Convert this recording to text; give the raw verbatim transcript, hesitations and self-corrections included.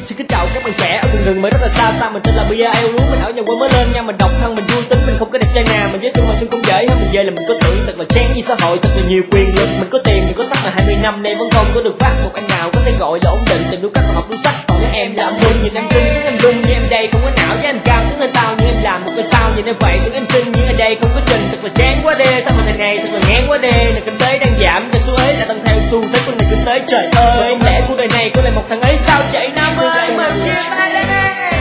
Xin kính chào các bạn trẻ ở vùng rừng mới rất là xa xa. Mình tên là Bia eo lúa, mình ở nhà quê mới lên nha. Mình độc thân, mình vui tính, mình không có đẹp trai nào. Mình với tương mà xưng không dễ hơn. Mình về là mình có tuổi thật là chán như xã hội, thật là nhiều quyền lực. Mình có tiền thì có sắc là hai mươi năm nay vẫn không có được phát một anh nào có thể gọi là ổn định. Tình đu cách học đu sách, còn những em là âm vương nhìn em xinh, những em rung như em đây không có não với anh cao đứng lên tao như em làm một cái sao nhìn em vậy những em xinh nhưng ở đây không có trình thật là chán quá đê. Sao mà ngày này thật là ngán quá đê. Nền kinh tế đang giảm, cái số ấy lại tăng theo xu thế của nền kinh tế. Trời ơi, không lẽ cuộc đời này có lại một thằng ấy sao chạy năm ơi mà chia tay đây.